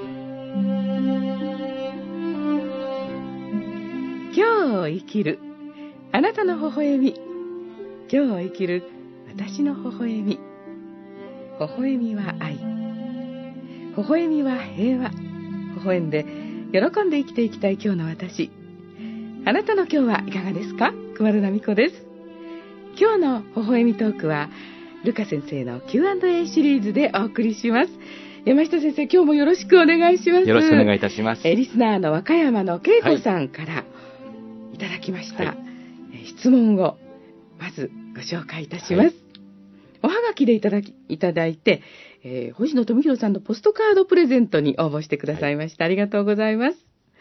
今日を生きるあなたの微笑み、今日を生きる私の微笑み。微笑みは愛、微笑みは平和。微笑んで喜んで生きていきたい今日の私。あなたの今日はいかがですか？熊田奈美子です。今日の微笑みトークはルカ先生の Q&A シリーズでお送りします。山下先生、今日もよろしくお願いします。 よろしくお願いいたします。 リスナーの和歌山の恵子さんからいただきました、質問をまずご紹介いたします。おはがきでいただいて、星野富弘さんのポストカードプレゼントに応募してくださいました。ありがとうございます。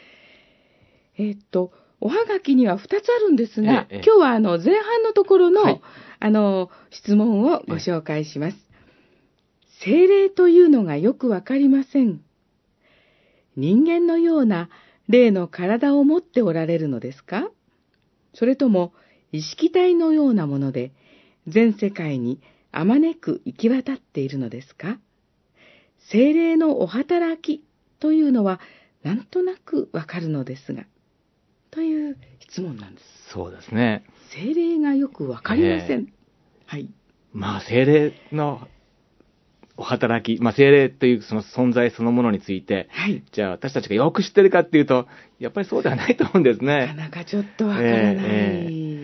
おはがきには2つあるんですが、今日は前半のところの、質問をご紹介します。精霊というのがよくわかりません。人間のような霊の体を持っておられるのですか？それとも意識体のようなもので全世界にあまねく行き渡っているのですか？精霊のお働きというのはなんとなくわかるのですが、という質問なんです。 そうですね。 精霊がよくわかりません。はい。 まあ精霊のお働き、精霊というその存在そのものについて、じゃあ私たちがよく知ってるかっていうと、やっぱりそうではないと思うんですね。 なかなかちょっとわからない。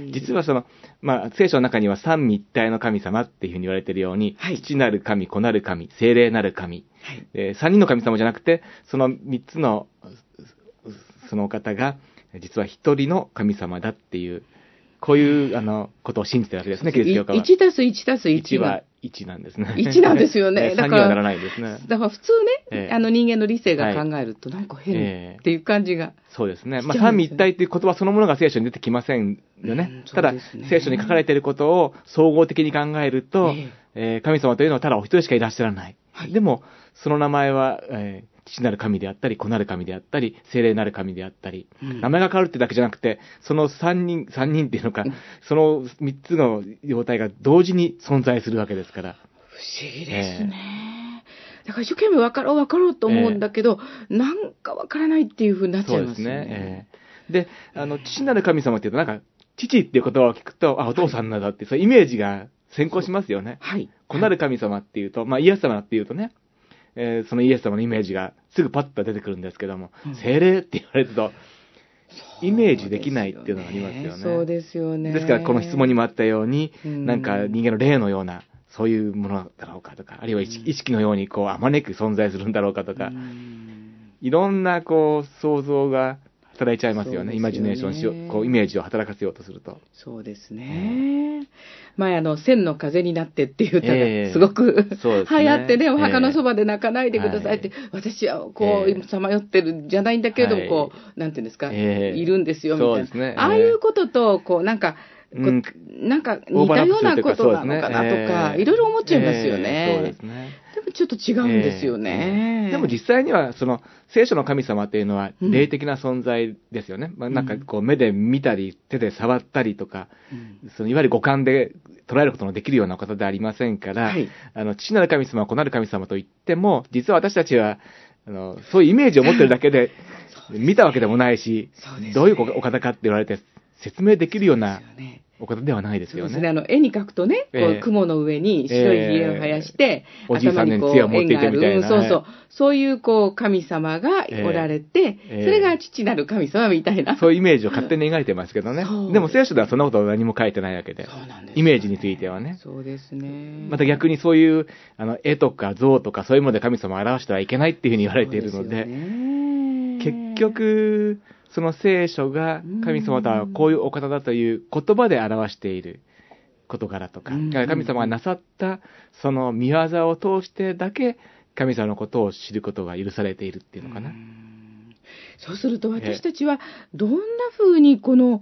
実は聖書の中には三位一体の神様っていうふうに言われているように、父なる神、子なる神、聖霊なる神、三人の神様じゃなくて、その三つのそのお方が実は一人の神様だっていう、こういうことを信じてるわけですね、キリスト教は。 1たす1たす1 は1なんですね。 1なんですよね。 だから3にはならないですね。 だから普通ね、人間の理性が考えるとなんか変っていう感じが、 そうですね。三位一体っていう言葉そのものが聖書に出てきませんよね。ただ、聖書に書かれていることを総合的に考えると、神様というのはただお一人しかいらっしゃらない。でも、その名前は、父なる神であったり、子なる神であったり、聖霊なる神であったり、名前が変わるってだけじゃなくて、その三人っていうのか、その三つの様態が同時に存在するわけですから。 不思議ですね。だから一生懸命分かろうと思うんだけど、なんか分からないっていう風になっちゃいますね。そうですね。 で、父なる神様っていうと、なんか、父っていう言葉を聞くと、お父さんなんだって、そういうイメージが先行しますよね。子なる神様っていうと、イエス様っていうとね、そのイエス様のイメージがすぐパッと出てくるんですけども、精霊って言われると、イメージできないっていうのがありますよね。 そうですよね。 ですからこの質問にもあったように、なんか人間の霊のような、そういうものだろうかとか、あるいは意識のようにあまねく存在するんだろうかとか、いろんな想像が働いちゃいますよね。イマジネーションしよう、イメージを働かせようとすると。 そうですね。前千の風になってっていう歌がすごく、流行ってね、お墓のそばで泣かないでくださいって、私は今さまよってるんじゃないんだけれども、なんていうんですか、いるんですよみたいな。ああいうことと、なんか似たようなことなのかなとか、いろいろ思っちゃいますよね。 そうですね。 でもちょっと違うんですよね。 でも実際には、聖書の神様っていうのは霊的な存在ですよね。なんか目で見たり、手で触ったりとか、いわゆる五感で捉えることのできるような方ではありませんから、父なる神様、子なる神様といっても、実は私たちは、そういうイメージを持ってるだけで、見たわけでもないし、どういうお方かって言われて説明できるようなお方ではないですよね。 そうですね。絵に描くとね、雲の上に白いひげを生やして、 おじいさんに杖を持っていてみたいな。 そういう神様がおられて、それが父なる神様みたいな。 そういうイメージを勝手に描いてますけどね。でも聖書ではそんなことは何も書いてないわけで。イメージについてはね。 そうですね。 また逆にそういう絵とか像とかそういうもので神様を表してはいけないっていうふうに言われているので、結局、その聖書が神様とはこういうお方だという言葉で表している事柄とか、神様がなさったその見業を通してだけ神様のことを知ることが許されているっていうのかな。 そうすると私たちはどんな風に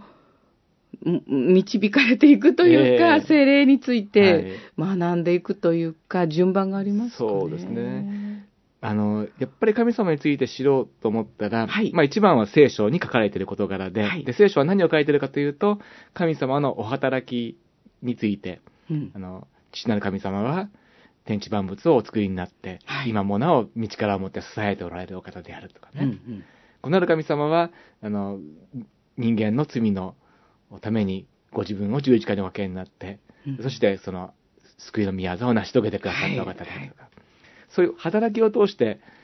導かれていくというか、聖霊について学んでいくというか、順番がありますかね。 そうですね。やっぱり神様について知ろうと思ったら、一番は聖書に書かれている事柄で、聖書は何を書いているかというと、神様のお働きについて、父なる神様は、 天地万物をお作りになって、 はい、 今もなお道からをもって支えておられるお方であるとかね。 うんうん、 このある神様は、人間の罪のためにご自分を十字架におかけになって、うん、そしてその救いの宮座を成し遂げてくださったお方であるとか、はい、そういう働きを通して、うん、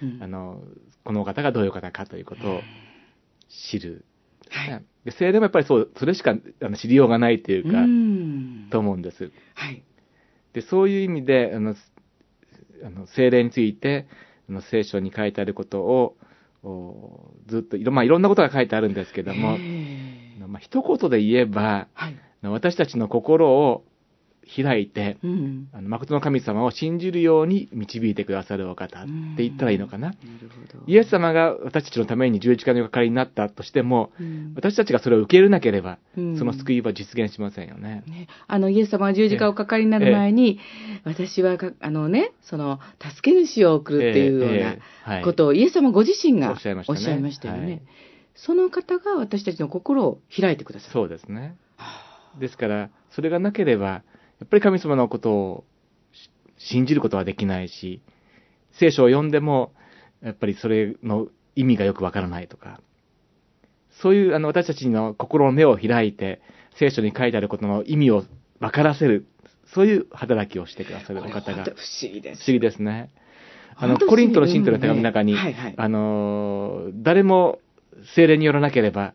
このお方がどういう方かということを知る。はい、で聖霊もやっぱりそれしか知りようがないというか、と思うんです。はい、でそういう意味で聖霊について聖書に書いてあることをずっといろんなことが書いてあるんですけども、一言で言えば、はい、私たちの心を開いて、誠の神様を信じるように導いてくださるお方って言ったらいいのかな。イエス様が私たちのために十字架のおかかりになったとしても、私たちがそれを受け入れなければ、その救いは実現しませんよね。 イエス様が十字架をおかかりになる前に、私はその助け主を送るっていうようなことをイエス様ご自身がおっしゃいましたよね。はい、その方が私たちの心を開いてくださる。 そうですね。ですから、それがなければ、やっぱり神様のことを信じることはできないし、聖書を読んでも、やっぱりそれの意味がよくわからないとか、そういう私たちの心の目を開いて、聖書に書いてあることの意味を分からせる、そういう働きをしてくださるお方が。 不思議です。 不思議ですね。コリントの信徒の手紙の中に、誰も聖霊によらなければ、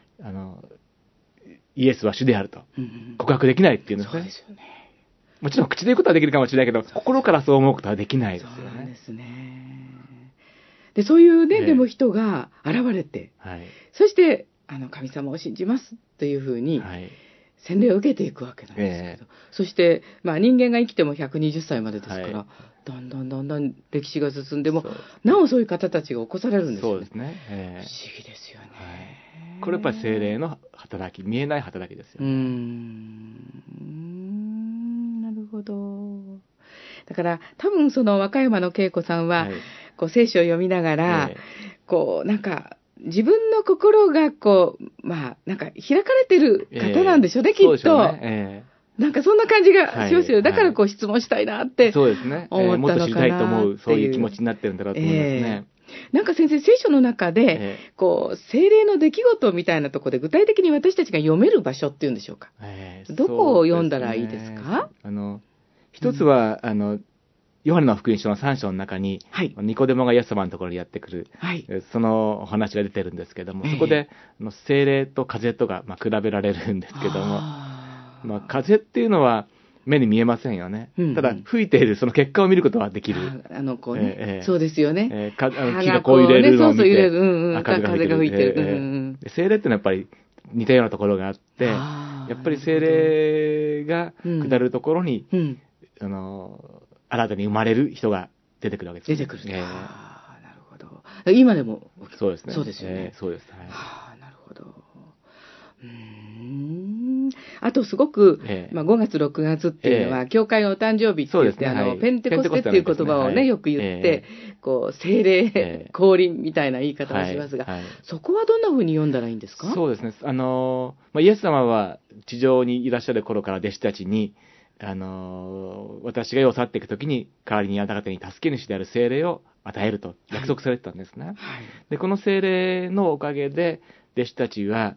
イエスは主であると告白できないっていうんですね。そうですよね。もちろん口で言うことはできるかもしれないけど、心からそう思うことはできないですよね。 そうですね。で、そういうね、でも人が現れて、はい、そして神様を信じますというふうに、洗礼を受けていくわけなんですけど、そして、人間が生きても120歳までですから、だんだん歴史が進んでも、なおそういう方たちが起こされるんですよね。 そうですね。 不思議ですよね。 これやっぱり聖霊の働き、見えない働きですよね。 なるほど。だから多分その和歌山の恵子さんは、こう聖書を読みながら、こうなんか自分の心がこうなんか開かれてる方なんでしょうね、きっと。なんかそんな感じがしますよ。だからこう質問したいなって思ったのかなっていう。 もっと知りたいと思う、そういう気持ちになってるんだろうと思いますね。 なんか先生、聖書の中で、こう、聖霊の出来事みたいなところで具体的に私たちが読める場所っていうんでしょうか。どこを読んだらいいですか？ 一つは、ヨハネの福音書の3章の中に、ニコデモがイエス様のところにやってくる、そのお話が出てるんですけども、そこで、聖霊と風とが、比べられるんですけども、風っていうのは、目に見えませんよね。ただ、吹いているその結果を見ることはできる。 そうですよね。 木がこう揺れるのを見て、 風が吹いてる。 聖霊っていうのはやっぱり似たようなところがあって、やっぱり聖霊が下るところに、新たに生まれる人が出てくるわけです。 出てくる。なるほど。今でも。 そうですね。 そうですよね。 そうです。 なるほど。あとすごく、5月6月っていうのは、教会のお誕生日って言って、ペンテコステっていう言葉をね、よく言って、こう、聖霊、降臨みたいな言い方をしますが、そこはどんな風に読んだらいいんですか？ そうですね。イエス様は地上にいらっしゃる頃から弟子たちに、私が世を去っていくときに、代わりにあなた方に助け主である聖霊を与えると約束されてたんですね。で、この聖霊のおかげで、弟子たちは、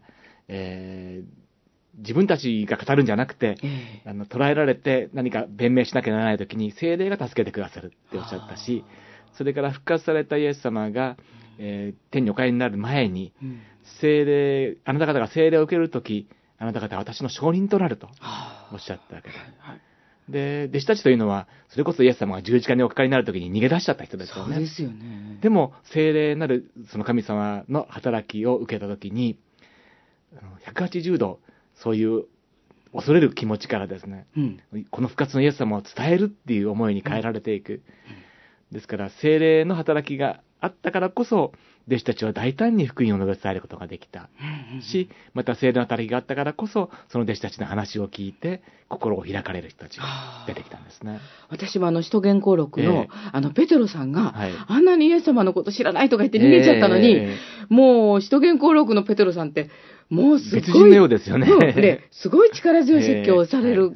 自分たちが語るんじゃなくて、捉えられて何か弁明しなきゃならないときに聖霊が助けてくださるっておっしゃったし、それから復活されたイエス様が、天にお帰りになる前に、あなた方が聖霊を受けるとき、あなた方は私の証人となるとおっしゃったわけです。で、弟子たちというのは、それこそイエス様が十字架におかかりになるときに逃げ出しちゃった人ですよね。 そうですよね。 でも、聖霊なるその神様の働きを受けたときに、180度、そういう恐れる気持ちからですね、この復活のイエス様を伝えるっていう思いに変えられていく。ですから、聖霊の働きがあったからこそ、弟子たちは大胆に福音を述べ伝えることができたし、また聖霊の働きがあったからこそ、その弟子たちの話を聞いて、心を開かれる人たちが出てきたんですね。 私も使徒言行録の、ペテロさんが、あんなにイエス様のこと知らないとか言って逃げちゃったのに、もう使徒言行録のペテロさんって、もうすごい。 別人のようですよね。 すごい力強い説教をされる。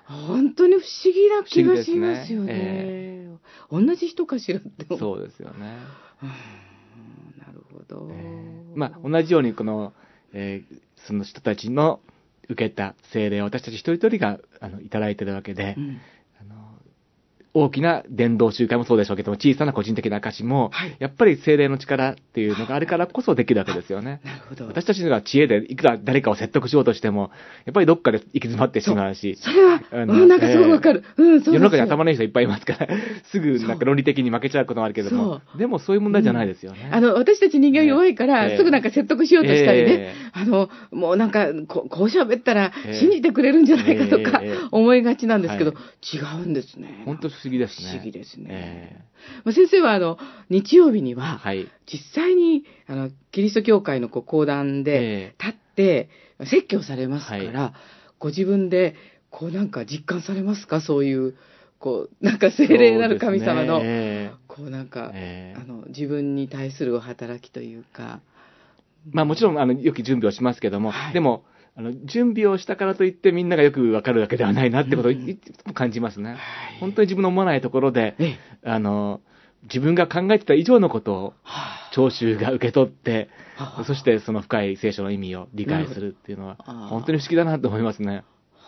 本当に不思議な気がしますよね。同じ人かしらって思う。 そうですよね。 なるほど。 同じようにその人たちの受けた聖霊を私たち一人一人がいただいているわけで、大きな伝道集会もそうでしょうけども、小さな個人的な証も、やっぱり聖霊の力っていうのがあるからこそできるわけですよね。 なるほど。 私たちが知恵でいくら誰かを説得しようとしても、やっぱりどっかで行き詰まってしまうし。 それは、なんかすごくわかる。 世の中に頭のいい人いっぱいいますから、すぐなんか論理的に負けちゃうこともあるけども、でもそういう問題じゃないですよね。 私たち人間弱いから、すぐなんか説得しようとしたりね、もうなんか、こう喋ったら信じてくれるんじゃないかとか思いがちなんですけど、違うんですね。 本当不思議ですね。 不思議ですね。先生は日曜日には、実際にキリスト教会の講談で立って説教されますから、ご自分でなんか実感されますか？そういうなんか聖霊なる神様のなんか自分に対するお働きというか。 もちろんよく準備をしますけども、でも準備をしたからといってみんながよくわかるわけではないなってことをいつも感じますね。本当に自分の思わないところで、自分が考えてた以上のことを聴衆が受け取って、そしてその深い聖書の意味を理解するっていうのは本当に不思議だなと思いますね。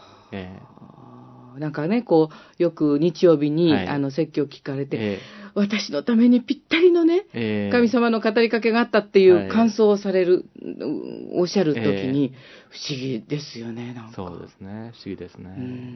なんかね、よく日曜日に説教聞かれて、私のためにぴったりのね、神様の語りかけがあったっていう感想をされる、おっしゃるときに、不思議ですよね、なんか。 そうですね、不思議ですね。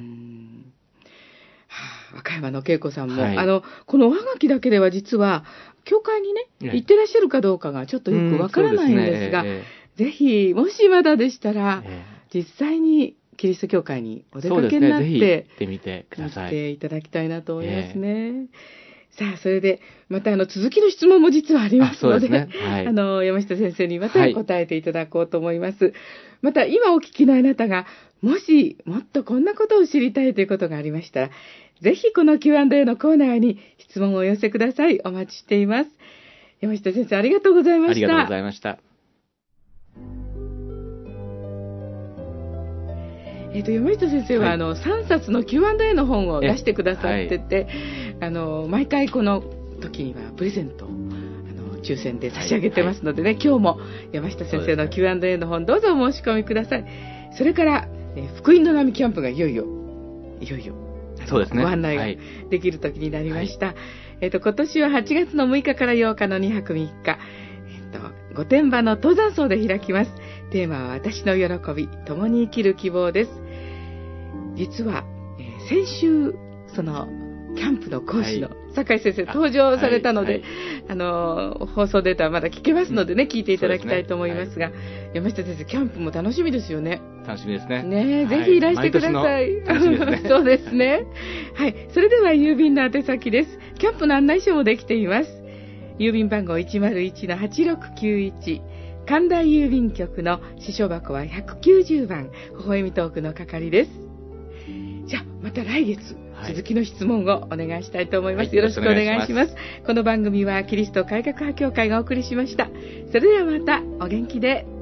和歌山の恵子さんも、このおはがきだけでは実は、教会にね、行ってらっしゃるかどうかがちょっとよくわからないんですが、ぜひ、もしまだでしたら、実際にキリスト教会にお出かけになって、 ぜひ行ってみてください。 行っていただきたいなと思いますね。さあ、それで、また続きの質問も実はありますので、山下先生にまた答えていただこうと思います。また、今お聞きのあなたが、もし、もっとこんなことを知りたいということがありましたら、ぜひこの Q&A のコーナーに質問をお寄せください。お待ちしています。山下先生、ありがとうございました。 ありがとうございました。 山下先生は、3冊の Q&A の本を出してくださってて、毎回この時にはプレゼントを抽選で差し上げてますのでね、今日も山下先生の Q&A の本どうぞお申し込みください。それから、福音の波キャンプがいよいよそうですね、 ご案内ができる時になりました。今年は8月の6日から8日の2泊3日、御殿場の登山荘で開きます。テーマは私の喜び、共に生きる希望です。実は、先週そのキャンプの講師の酒井先生登場されたので、放送データはまだ聞けますのでね、聞いていただきたいと思いますが、山下先生、キャンプも楽しみですよね。 楽しみですね。 ねえ、ぜひいらしてください。 楽しみですね。 そうですね。はい。それでは郵便の宛先です。キャンプの案内書もできています。郵便番号 101-8691。神田郵便局の支所箱は190番、微笑みトークの係です。じゃあ、また来月、続きの質問をお願いしたいと思います。よろしくお願いします。この番組はキリスト改革派協会がお送りしました。それではまたお元気で。